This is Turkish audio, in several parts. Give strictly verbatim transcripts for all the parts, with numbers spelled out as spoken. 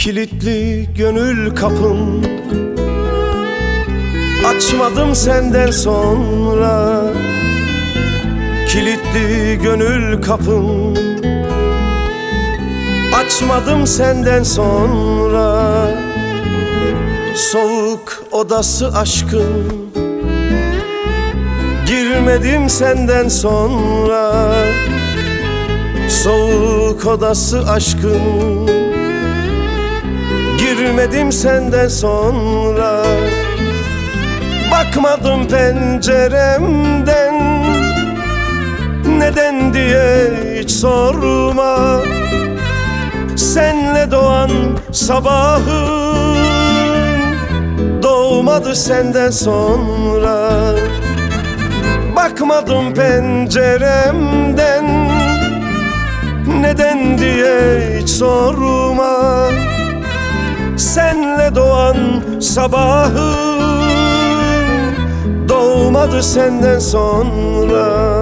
Kilitli gönül kapım, açmadım senden sonra. Kilitli gönül kapım, açmadım senden sonra. Soğuk odası aşkın, girmedim senden sonra. Soğuk odası aşkın, girmedim senden sonra. Bakmadım penceremden, neden diye hiç sorma. Senle doğan sabahın doğmadı senden sonra. Bakmadım penceremden, neden diye hiç sorma. Senle doğan sabahın doğmadı senden sonra.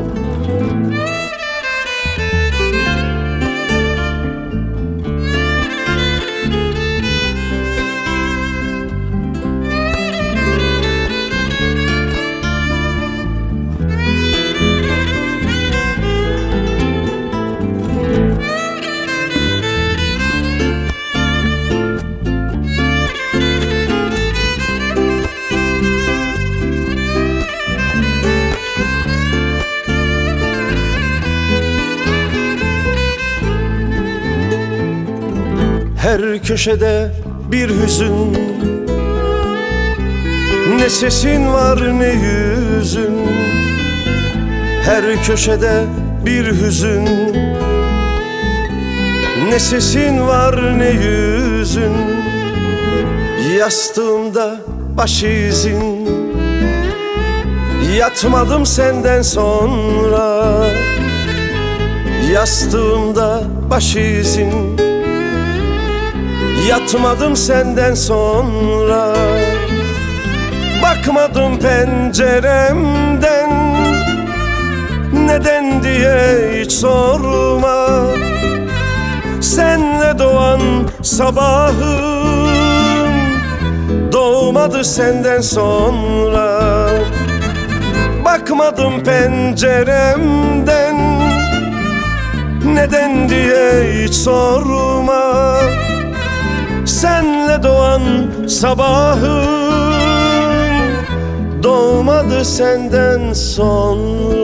Her köşede bir hüzün, ne sesin var ne yüzün. Her köşede bir hüzün, ne sesin var ne yüzün. Yastığımda baş izin, yatmadım senden sonra. Yastığımda baş izin, yatmadım senden sonra. Bakmadım penceremden, neden diye hiç sorma. Senle doğan sabahım doğmadı senden sonra. Bakmadım penceremden, neden diye hiç sorma. Senle doğan sabahın doğmadı senden sonra.